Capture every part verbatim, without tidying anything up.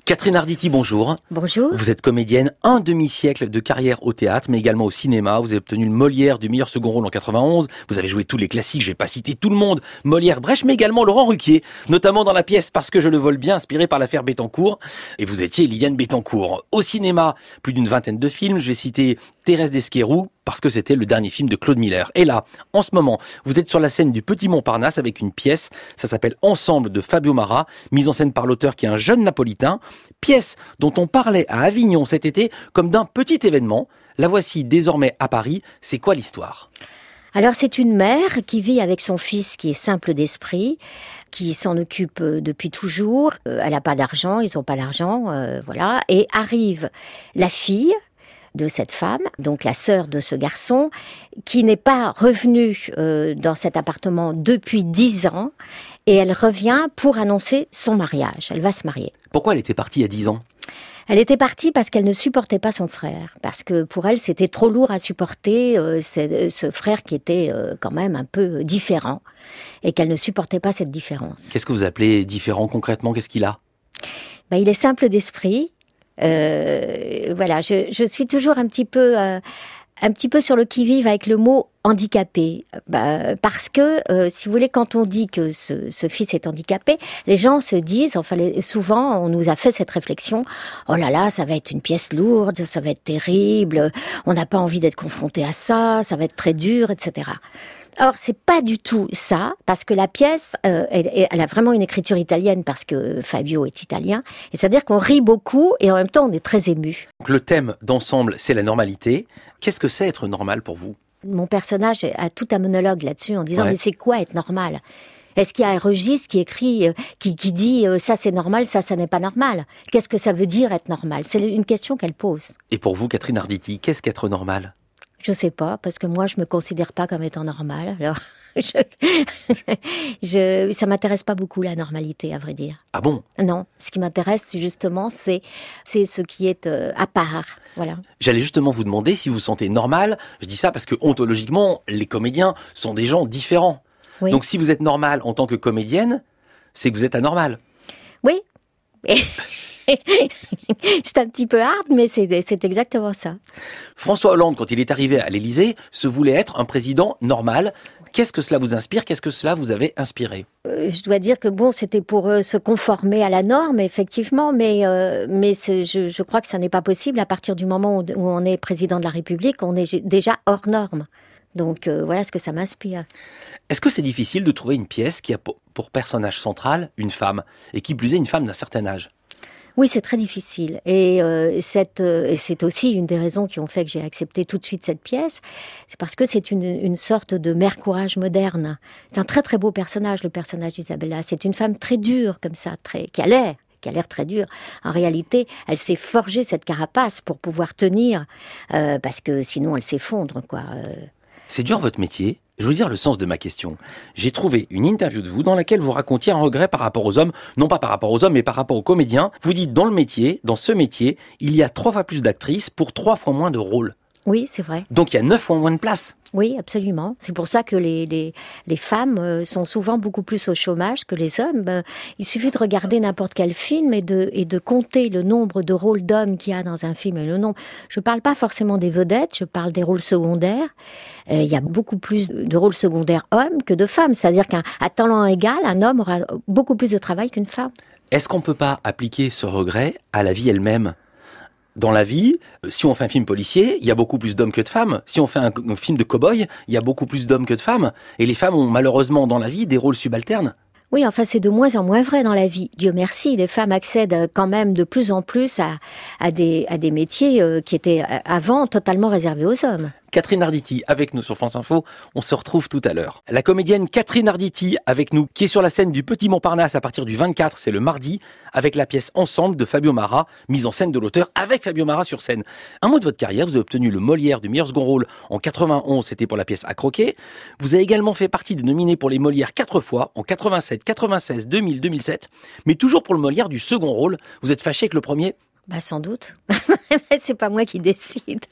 Catherine Arditi, bonjour. Bonjour. Vous êtes comédienne, un demi-siècle de carrière au théâtre, mais également au cinéma. Vous avez obtenu le Molière du meilleur second rôle en quatre-vingt-onze. Vous avez joué tous les classiques, je vais pas citer tout le monde. Molière, Brecht, mais également Laurent Ruquier, notamment dans la pièce Parce que je le vole bien, inspirée par l'affaire Bettencourt. Et vous étiez Liliane Bettencourt. Au cinéma, plus d'une vingtaine de films. Je vais citer Thérèse d'Esquerroux, parce que c'était le dernier film de Claude Miller. Et là, en ce moment, vous êtes sur la scène du Petit Montparnasse avec une pièce, ça s'appelle Ensemble de Fabio Mara, mise en scène par l'auteur qui est un jeune napolitain, pièce dont on parlait à Avignon cet été comme d'un petit événement. La voici désormais à Paris. C'est quoi l'histoire ? Alors c'est une mère qui vit avec son fils qui est simple d'esprit, qui s'en occupe depuis toujours. Euh, elle n'a pas d'argent, ils n'ont pas d'argent, euh, voilà. Et arrive la fille de cette femme, donc la sœur de ce garçon, qui n'est pas revenue euh, dans cet appartement depuis dix ans, et elle revient pour annoncer son mariage. Elle va se marier. Pourquoi elle était partie il y a dix ans ? Elle était partie parce qu'elle ne supportait pas son frère, parce que pour elle c'était trop lourd à supporter euh, ce, ce frère qui était euh, quand même un peu différent, et qu'elle ne supportait pas cette différence. Qu'est-ce que vous appelez différent concrètement ? Qu'est-ce qu'il a ? Ben, il est simple d'esprit. Euh, voilà, je, je suis toujours un petit peu, euh, un petit peu sur le qui-vive avec le mot handicapé, bah, parce que euh, si vous voulez, quand on dit que ce, ce fils est handicapé, les gens se disent, enfin les, souvent on nous a fait cette réflexion, oh là là, ça va être une pièce lourde, ça va être terrible, on n'a pas envie d'être confronté à ça, ça va être très dur, et cetera. Or, c'est pas du tout ça, parce que la pièce, euh, elle, elle a vraiment une écriture italienne, parce que Fabio est italien, et c'est-à-dire qu'on rit beaucoup, et en même temps, on est très ému. Donc, le thème d'ensemble, c'est la normalité. Qu'est-ce que c'est être normal pour vous ? Mon personnage a tout un monologue là-dessus, en disant, ouais. mais c'est quoi être normal ? Est-ce qu'il y a un registre qui écrit, euh, qui, qui dit, euh, ça c'est normal, ça, ça n'est pas normal ? Qu'est-ce que ça veut dire être normal ? C'est une question qu'elle pose. Et pour vous, Catherine Arditi, qu'est-ce qu'être normal ? Je sais pas, parce que moi, je me considère pas comme étant normale. Alors, je, je, ça m'intéresse pas beaucoup, la normalité, à vrai dire. Ah bon ? Non, ce qui m'intéresse, justement, c'est, c'est ce qui est euh, à part. Voilà. J'allais justement vous demander si vous vous sentez normal. Je dis ça parce que, ontologiquement, les comédiens sont des gens différents. Oui. Donc, si vous êtes normal en tant que comédienne, c'est que vous êtes anormal. Oui. Et c'est un petit peu hard, mais c'est, c'est exactement ça. François Hollande, quand il est arrivé à l'Élysée, se voulait être un président normal. Qu'est-ce que cela vous inspire ? Qu'est-ce que cela vous avait inspiré ? euh, Je dois dire que bon, c'était pour euh, se conformer à la norme, effectivement, mais euh, mais c'est, je, je crois que ça n'est pas possible à partir du moment où, où on est président de la République, on est déjà hors norme. Donc euh, voilà ce que ça m'inspire. Est-ce que c'est difficile de trouver une pièce qui a pour personnage central une femme, et qui plus est une femme d'un certain âge ? Oui, c'est très difficile. Et euh, cette, euh, c'est aussi une des raisons qui ont fait que j'ai accepté tout de suite cette pièce. C'est parce que c'est une, une sorte de mère courage moderne. C'est un très très beau personnage, le personnage d'Isabella. C'est une femme très dure, comme ça, très, qui a l'air, qui a l'air très dure. En réalité, elle s'est forgée cette carapace pour pouvoir tenir, euh, parce que sinon elle s'effondre, quoi. Euh... C'est dur votre métier ? Je veux dire le sens de ma question. J'ai trouvé une interview de vous dans laquelle vous racontiez un regret par rapport aux hommes, non pas par rapport aux hommes, mais par rapport aux comédiens. Vous dites, dans le métier, dans ce métier, il y a trois fois plus d'actrices pour trois fois moins de rôles. Oui, c'est vrai. Donc il y a neuf fois moins de place. Oui, absolument. C'est pour ça que les, les, les femmes sont souvent beaucoup plus au chômage que les hommes. Ben, il suffit de regarder n'importe quel film et de, et de compter le nombre de rôles d'hommes qu'il y a dans un film. Et le nombre. Je ne parle pas forcément des vedettes, je parle des rôles secondaires. Euh, il y a beaucoup plus de rôles secondaires hommes que de femmes. C'est-à-dire qu'à talent égal, un homme aura beaucoup plus de travail qu'une femme. Est-ce qu'on ne peut pas appliquer ce regret à la vie elle-même ? Dans la vie, si on fait un film policier, il y a beaucoup plus d'hommes que de femmes. Si on fait un, un film de cow-boy, il y a beaucoup plus d'hommes que de femmes. Et les femmes ont malheureusement dans la vie des rôles subalternes. Oui, enfin, c'est de moins en moins vrai dans la vie. Dieu merci, les femmes accèdent quand même de plus en plus à, à, des, à des métiers euh, qui étaient avant totalement réservés aux hommes. Catherine Arditi avec nous sur France Info. On se retrouve tout à l'heure. La comédienne Catherine Arditi avec nous, qui est sur la scène du Petit Montparnasse à partir du vingt-quatre, c'est le mardi, avec la pièce Ensemble de Fabio Mara, mise en scène de l'auteur avec Fabio Mara sur scène. Un mot de votre carrière, vous avez obtenu le Molière du meilleur second rôle en quatre-vingt-onze, c'était pour la pièce À croquer. Vous avez également fait partie des nominés pour les Molières quatre fois, en quatre-vingt-sept, quatre-vingt-seize, deux mille, deux mille sept, mais toujours pour le Molière du second rôle. Vous êtes fâché avec le premier ? Bah sans doute. C'est pas moi qui décide.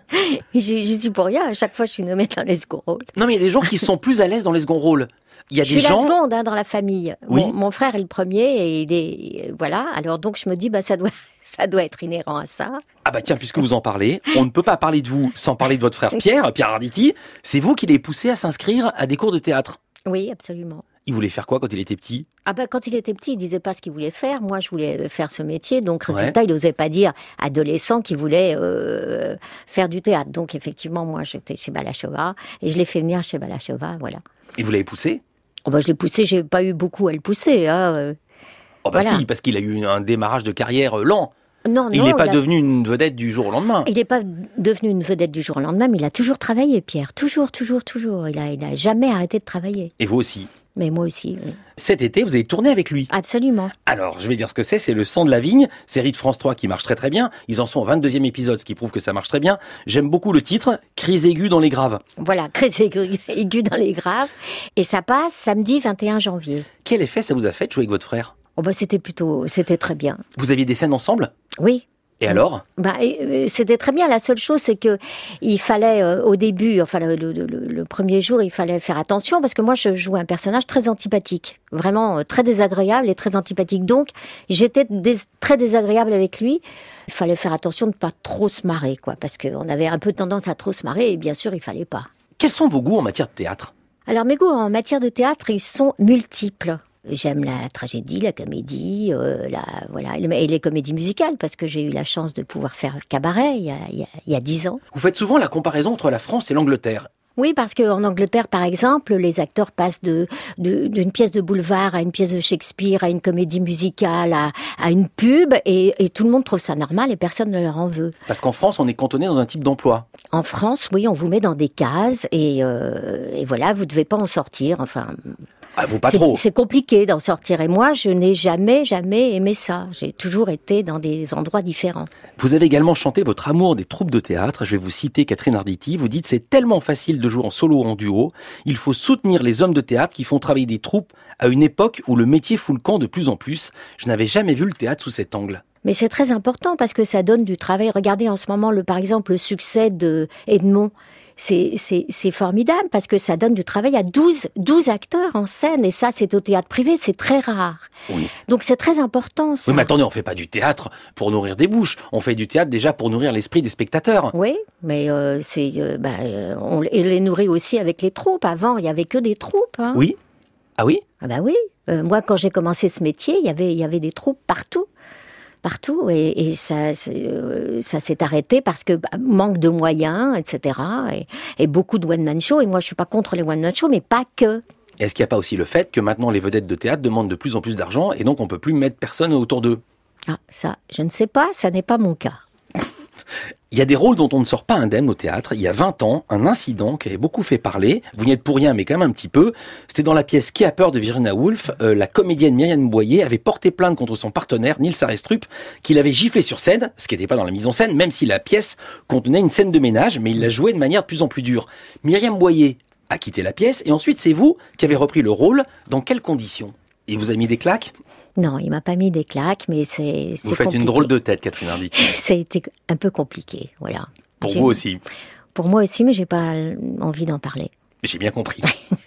J'y suis pour rien. À chaque fois, je suis nommée dans les second rôles. Non, mais il y a des gens qui sont plus à l'aise dans les second rôles. Il y a je des suis gens... la seconde hein, dans la famille. Oui. Mon, mon frère est le premier et il est voilà. Alors donc je me dis bah ça doit ça doit être inhérent à ça. Ah bah tiens, puisque vous en parlez, on ne peut pas parler de vous sans parler de votre frère Pierre, Pierre Arditi. C'est vous qui l'avez poussé à s'inscrire à des cours de théâtre. Oui, absolument. Il voulait faire quoi quand il était petit? Ah ben, quand il était petit, il disait pas ce qu'il voulait faire. Moi, je voulais faire ce métier. Donc, Ouais. résultat, il n'osait pas dire adolescent qu'il voulait euh, faire du théâtre. Donc, effectivement, moi, j'étais chez Balachova et je l'ai fait venir chez Balachova, voilà. Et vous l'avez poussé? Oh ben, je l'ai poussé, j'ai pas eu beaucoup à le pousser. Hein. euh. Oh bah Voilà. si, parce qu'il a eu un démarrage de carrière euh, lent. Non, Il non, n'est pas a- devenu une vedette du jour au lendemain. il n'est pas devenu une vedette du jour au lendemain, mais il a toujours travaillé, Pierre. Toujours, toujours, toujours. Il a, il a jamais arrêté de travailler. Et vous aussi. Mais moi aussi, oui. Cet été, vous avez tourné avec lui. Absolument. Alors, je vais dire ce que c'est, c'est Le Sang de la Vigne, série de France trois qui marche très très bien. Ils en sont au vingt-deuxième épisode, ce qui prouve que ça marche très bien. J'aime beaucoup le titre, Crise aiguë dans les graves. Voilà, crise aiguë aiguë dans les graves. Et ça passe samedi vingt et un janvier. Quel effet ça vous a fait de jouer avec votre frère? Oh bah c'était plutôt, c'était très bien. Vous aviez des scènes ensemble? Oui. Et alors? Bah, et, euh, c'était très bien. La seule chose, c'est que il fallait euh, au début, enfin le, le, le, le premier jour, il fallait faire attention parce que moi, je jouais un personnage très antipathique, vraiment euh, très désagréable et très antipathique. Donc, j'étais dés- très désagréable avec lui. Il fallait faire attention de ne pas trop se marrer, quoi, parce qu'on avait un peu tendance à trop se marrer et bien sûr, il fallait pas. Quels sont vos goûts en matière de théâtre? Alors mes goûts en matière de théâtre, ils sont multiples. J'aime la tragédie, la comédie, euh, la, voilà, et les comédies musicales, parce que j'ai eu la chance de pouvoir faire cabaret il y a, il y a, il y a dix ans. Vous faites souvent la comparaison entre la France et l'Angleterre. Oui, parce qu'en Angleterre, par exemple, les acteurs passent de, de, d'une pièce de boulevard à une pièce de Shakespeare, à une comédie musicale, à, à une pub, et, et tout le monde trouve ça normal et personne ne leur en veut. Parce qu'en France, on est cantonné dans un type d'emploi. En France, oui, on vous met dans des cases et, euh, et voilà, vous ne devez pas en sortir. Enfin, Ah, vous pas c'est, trop. c'est compliqué d'en sortir. Et moi, je n'ai jamais, jamais aimé ça. J'ai toujours été dans des endroits différents. Vous avez également chanté votre amour des troupes de théâtre. Je vais vous citer Catherine Arditi. Vous dites, c'est tellement facile de jouer en solo ou en duo. Il faut soutenir les hommes de théâtre qui font travailler des troupes à une époque où le métier fout le camp de plus en plus. Je n'avais jamais vu le théâtre sous cet angle. Mais c'est très important parce que ça donne du travail. Regardez en ce moment, le, par exemple, le succès de Edmond. C'est, c'est, c'est formidable parce que ça donne du travail à douze, douze acteurs en scène. Et ça, c'est au théâtre privé, c'est très rare. Oui. Donc c'est très important, ça. Oui, mais attendez, on fait pas du théâtre pour nourrir des bouches. On fait du théâtre déjà pour nourrir l'esprit des spectateurs. Oui, mais euh, c'est, euh, bah, euh, on les nourrit aussi avec les troupes. Avant, il y avait que des troupes. Hein. Oui? Ah oui? Ah bah oui. Euh, moi, quand j'ai commencé ce métier, il y avait, il y avait des troupes partout. Partout, et, et ça, c'est, euh, ça s'est arrêté parce que bah, manque de moyens, et cetera. Et, et beaucoup de one-man show. Et moi, je suis pas contre les one-man show, mais pas que. Est-ce qu'il n'y a pas aussi le fait que maintenant les vedettes de théâtre demandent de plus en plus d'argent et donc on peut plus mettre personne autour d'eux? Ah, ça, je ne sais pas, ça n'est pas mon cas. Il y a des rôles dont on ne sort pas indemne au théâtre. Il y a vingt ans, un incident qui avait beaucoup fait parler. Vous n'y êtes pour rien, mais quand même un petit peu. C'était dans la pièce Qui a peur de Virginia Woolf. Euh, la comédienne Myriam Boyer avait porté plainte contre son partenaire, Nils Arestrup, qui l'avait giflé sur scène, ce qui n'était pas dans la mise en scène, même si la pièce contenait une scène de ménage, mais il la jouait de manière de plus en plus dure. Myriam Boyer a quitté la pièce, et ensuite c'est vous qui avez repris le rôle. Dans quelles conditions? Il vous a mis des claques? Non, il m'a pas mis des claques, mais c'est, c'est Vous faites compliqué. une drôle de tête, Catherine Arditi. Ça a été un peu compliqué, voilà. Pour J'ai- vous aussi. Pour moi aussi, mais j'ai pas envie d'en parler. J'ai bien compris.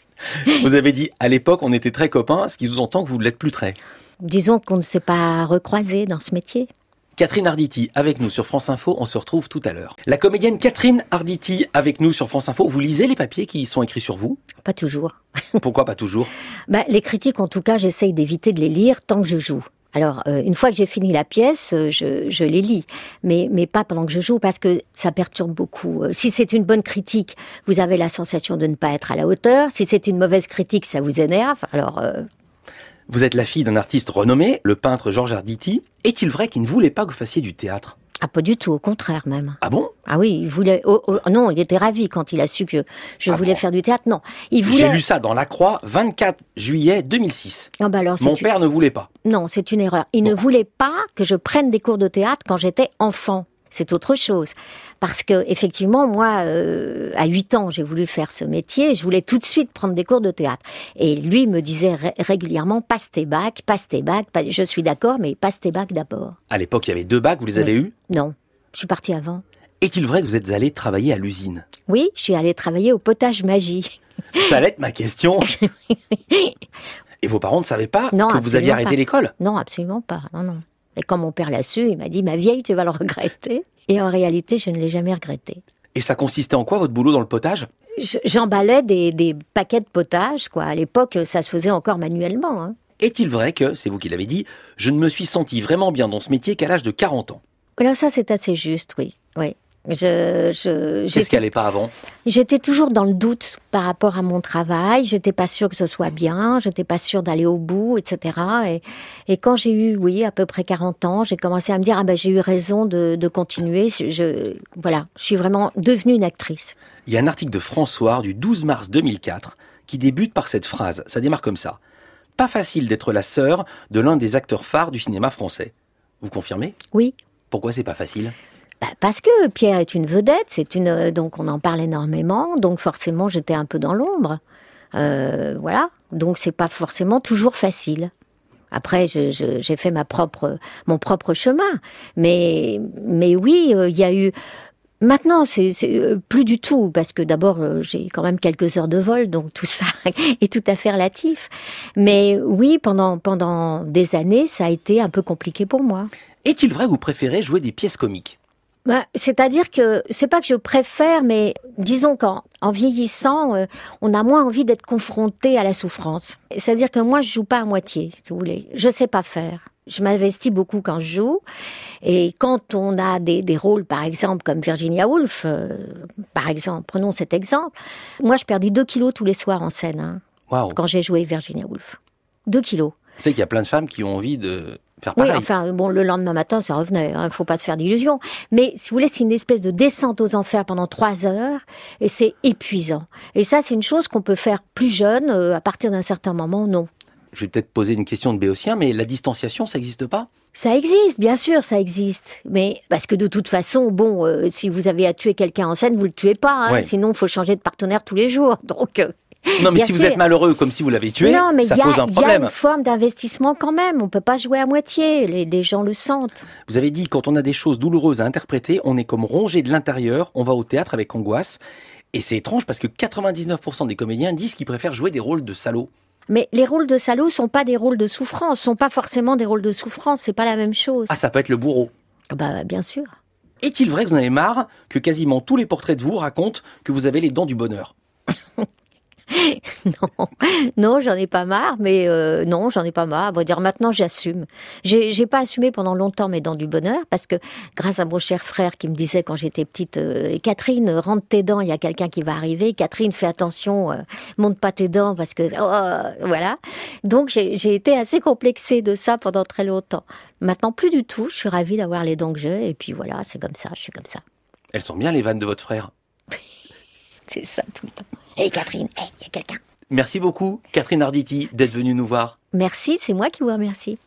Vous avez dit, à l'époque, on était très copains, ce qui sous-entend que vous ne l'êtes plus très. Disons qu'on ne s'est pas recroisé dans ce métier. Catherine Arditi avec nous sur France Info, on se retrouve tout à l'heure. La comédienne Catherine Arditi avec nous sur France Info. Vous lisez les papiers qui sont écrits sur vous? Pas toujours. Pourquoi pas toujours? Bah, les critiques, en tout cas, j'essaye d'éviter de les lire tant que je joue. Alors, euh, une fois que j'ai fini la pièce, euh, je, je les lis, mais, mais pas pendant que je joue, parce que ça perturbe beaucoup. Euh, si c'est une bonne critique, vous avez la sensation de ne pas être à la hauteur. Si c'est une mauvaise critique, ça vous énerve. Alors, euh, Vous êtes la fille d'un artiste renommé, le peintre Georges Arditi. Est-il vrai qu'il ne voulait pas que vous fassiez du théâtre? ah, pas du tout, au contraire même. Ah bon? Ah oui, il voulait. Oh, oh, non, il était ravi quand il a su que je Ah voulais bon faire du théâtre. Non, il voulait. J'ai lu ça dans La Croix, vingt-quatre juillet deux mille six. Ah bah alors, c'est Mon une- père ne voulait pas. Non, c'est une erreur. Il ne voulait pas que je prenne des cours de théâtre quand j'étais enfant. c'est autre chose. Parce que effectivement, moi, euh, à huit ans, j'ai voulu faire ce métier. Je voulais tout de suite prendre des cours de théâtre. Et lui me disait ré- régulièrement, passe tes bacs, passe tes bacs. Pas- Je suis d'accord, mais passe tes bacs d'abord. À l'époque, il y avait deux bacs, vous les avez Oui. eus? Non, je suis partie avant. Est-il vrai que vous êtes allé travailler à l'usine? Oui, je suis allée travailler au potage magie. Ça allait être ma question. Et vos parents ne savaient pas Non, que vous aviez absolument arrêté pas. l'école? Non, absolument pas. Non, non. Et quand mon père l'a su, il m'a dit, ma vieille, tu vas le regretter. Et en réalité, je ne l'ai jamais regretté. Et ça consistait en quoi, votre boulot dans le potage? Je- J'emballais des, des paquets de potage, quoi. À l'époque, ça se faisait encore manuellement, hein. Est-il vrai que, c'est vous qui l'avez dit, je ne me suis senti vraiment bien dans ce métier qu'à l'âge de quarante ans? Alors ça, c'est assez juste, oui. Oui. Je, je, Qu'est-ce qui j'étais, allait pas avant? j'étais toujours dans le doute par rapport à mon travail. J'étais pas sûre que ce soit bien. J'étais pas sûre d'aller au bout, et cetera. Et, et quand j'ai eu, oui, à peu près quarante ans, j'ai commencé à me dire, ah ben, j'ai eu raison de, de continuer. Je, voilà. Je suis vraiment devenue une actrice. Il y a un article de François du douze mars deux mille quatre qui débute par cette phrase. Ça démarre comme ça. Pas facile d'être la sœur de l'un des acteurs phares du cinéma français. Vous confirmez? Oui. Pourquoi c'est pas facile? Bah, parce que Pierre est une vedette, c'est une, euh, donc on en parle énormément, donc forcément j'étais un peu dans l'ombre, euh, voilà. Donc c'est pas forcément toujours facile. Après, je, je, j'ai fait ma propre, mon propre chemin, mais, mais oui, euh, il y a eu. Maintenant, c'est, c'est euh, plus du tout, parce que d'abord euh, j'ai quand même quelques heures de vol, donc tout ça est tout à fait relatif. Mais oui, pendant pendant des années, ça a été un peu compliqué pour moi. Est-il vrai que vous préférez jouer des pièces comiques? Bah, c'est-à-dire que c'est pas que je préfère, mais disons qu'en en vieillissant, euh, on a moins envie d'être confronté à la souffrance. C'est-à-dire que moi, je joue pas à moitié, si vous voulez. Je sais pas faire. Je m'investis beaucoup quand je joue. Et quand on a des, des rôles, par exemple, comme Virginia Woolf, euh, par exemple, prenons cet exemple. Moi, je perdais deux kilos tous les soirs en scène, hein, Waouh! quand j'ai joué Virginia Woolf. Deux kilos. Vous savez qu'il y a plein de femmes qui ont envie de faire Oui, pareil. enfin, bon, le lendemain matin, ça revenait, hein, faut pas se faire d'illusions. Mais, si vous voulez, c'est une espèce de descente aux enfers pendant trois heures, et c'est épuisant. Et ça, c'est une chose qu'on peut faire plus jeune, euh, à partir d'un certain moment, non. Je vais peut-être poser une question de béotien, mais la distanciation, ça n'existe pas? Ça existe, bien sûr, ça existe. Mais, parce que de toute façon, bon, euh, si vous avez à tuer quelqu'un en scène, vous le tuez pas, hein, Ouais. sinon, il faut changer de partenaire tous les jours. Donc, euh, Non, mais Bien si vous sûr. êtes malheureux comme si vous l'avez tué, non, mais ça il y a, pose un il y a problème. une forme d'investissement quand même. On peut pas jouer à moitié. Les, les gens le sentent. Vous avez dit, quand on a des choses douloureuses à interpréter, on est comme rongé de l'intérieur, on va au théâtre avec angoisse. Et c'est étrange parce que quatre-vingt-dix-neuf pour cent des comédiens disent qu'ils préfèrent jouer des rôles de salauds. Mais les rôles de salauds sont pas des rôles de souffrance, sont pas forcément des rôles de souffrance, c'est pas la même chose. Ah, ça peut être le bourreau. Bah, bien sûr. Est-il vrai que vous en avez marre que quasiment tous les portraits de vous racontent que vous avez les dents du bonheur? Non, non, j'en ai pas marre, mais euh, non, j'en ai pas marre. À vrai dire, maintenant, j'assume. J'ai, j'ai pas assumé pendant longtemps mes dents du bonheur, parce que grâce à mon cher frère qui me disait quand j'étais petite, euh, Catherine, rentre tes dents, il y a quelqu'un qui va arriver. Catherine, fais attention, euh, monte pas tes dents, parce que oh, voilà. Donc j'ai, j'ai été assez complexée de ça pendant très longtemps. Maintenant, plus du tout. Je suis ravie d'avoir les dents que j'ai, et puis voilà, c'est comme ça. Je suis comme ça. Elles sont bien les vannes de votre frère. C'est ça tout le temps. Hé Catherine, hé, il y a quelqu'un. Merci beaucoup, Catherine Arditi, d'être venue nous voir. Merci, c'est moi qui vous remercie.